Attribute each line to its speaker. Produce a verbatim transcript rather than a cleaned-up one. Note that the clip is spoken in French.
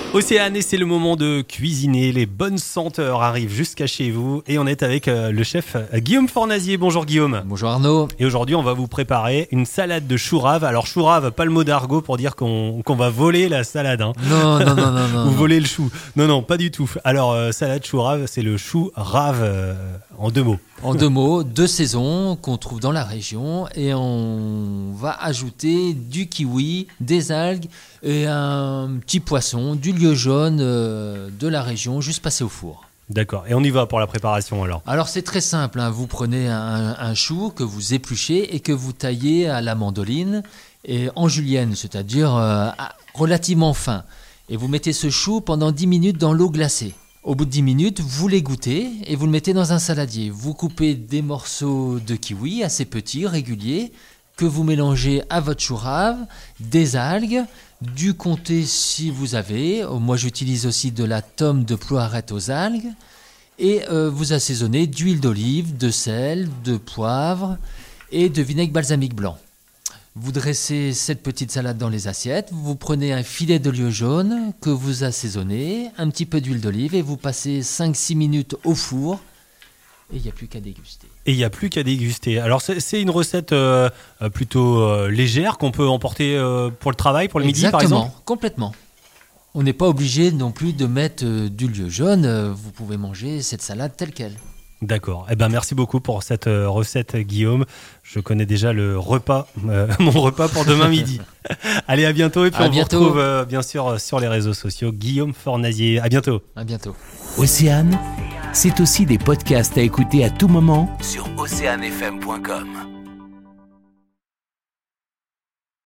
Speaker 1: Océane, et c'est le moment de cuisiner. Les bonnes senteurs arrivent jusqu'à chez vous et on est avec euh, le chef euh, Guillaume Fornazier. Bonjour Guillaume.
Speaker 2: Bonjour Arnaud.
Speaker 1: Et aujourd'hui, on va vous préparer une salade de chou rave. Alors chou rave, pas le mot d'argot pour dire qu'on, qu'on va voler la salade. Hein.
Speaker 2: Non, non, non, non, non.
Speaker 1: Ou
Speaker 2: non.
Speaker 1: voler le chou. Non, non, pas du tout. Alors euh, salade chou rave, c'est le chou rave euh, en deux mots.
Speaker 2: En deux mots, deux saisons qu'on trouve dans la région et on va ajouter du kiwi, des algues et un petit poisson, du lieu jaune euh, de la région, juste passé au four.
Speaker 1: D'accord. Et on y va pour la préparation alors.
Speaker 2: Alors c'est très simple, hein. Vous prenez un, un chou que vous épluchez et que vous taillez à la mandoline et en julienne, c'est-à-dire euh, relativement fin. Et vous mettez ce chou pendant dix minutes dans l'eau glacée. Au bout de dix minutes, vous l'égouttez et vous le mettez dans un saladier. Vous coupez des morceaux de kiwi assez petits, réguliers, que vous mélangez à votre chou rave, des algues, du comté si vous avez. Moi, j'utilise aussi de la tome de ploirette aux algues. Et euh, vous assaisonnez d'huile d'olive, de sel, de poivre et de vinaigre balsamique blanc. Vous dressez cette petite salade dans les assiettes, vous prenez un filet de lieu jaune que vous assaisonnez, un petit peu d'huile d'olive et vous passez cinq six minutes au four et il n'y a plus qu'à déguster.
Speaker 1: Et il n'y a plus qu'à déguster. Alors c'est, c'est une recette euh, plutôt euh, légère qu'on peut emporter euh, pour le travail, pour le midi par exemple ?
Speaker 2: Exactement, complètement. On n'est pas obligé non plus de mettre euh, du lieu jaune, euh, vous pouvez manger cette salade telle qu'elle.
Speaker 1: D'accord. Eh ben merci beaucoup pour cette euh, recette, Guillaume. Je connais déjà le repas, euh, mon repas pour demain midi. Allez, à bientôt. Et puis
Speaker 2: à
Speaker 1: on
Speaker 2: bientôt.
Speaker 1: vous retrouve euh, bien sûr sur les réseaux sociaux. Guillaume Fornazier. À bientôt.
Speaker 2: À bientôt.
Speaker 3: Océane, c'est aussi des podcasts à écouter à tout moment sur océane f m point com.